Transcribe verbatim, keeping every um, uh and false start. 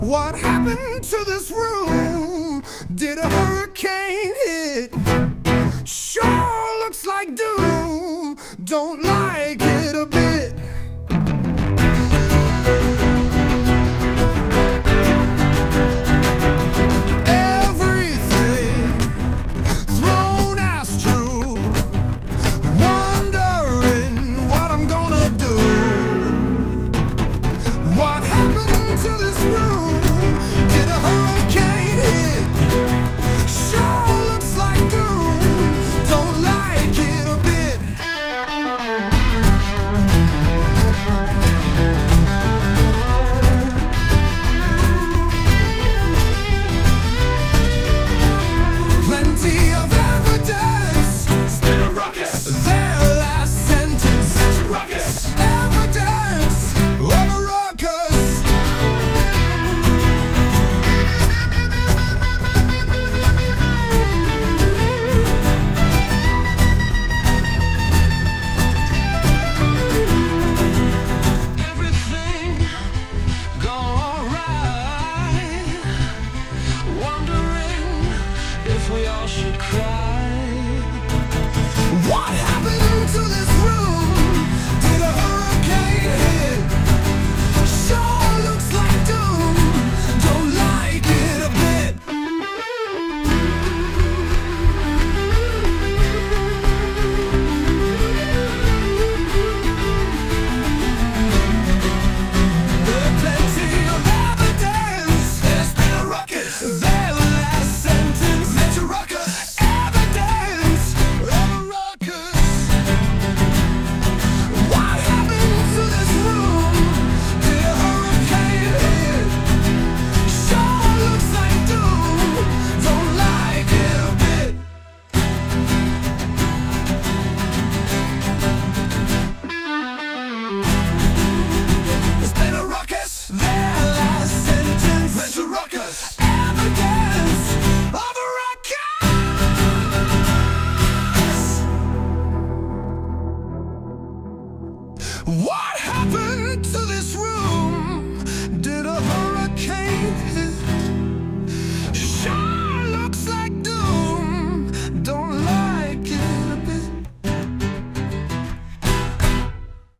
What happened to this room? Did a hurricane hit? Sure looks like doom. Don't like it a bit. Everything thrown astral, wondering what I'm gonna do. What happened to this room? Did a hurricane hit? Sure looks like doom. Don't like it a bit. Plenty of evidence. Spin a ruckus. Their last sentence. Ruckus. Evidence of a ruckus. Everything go alright. Wondering if we all should cry.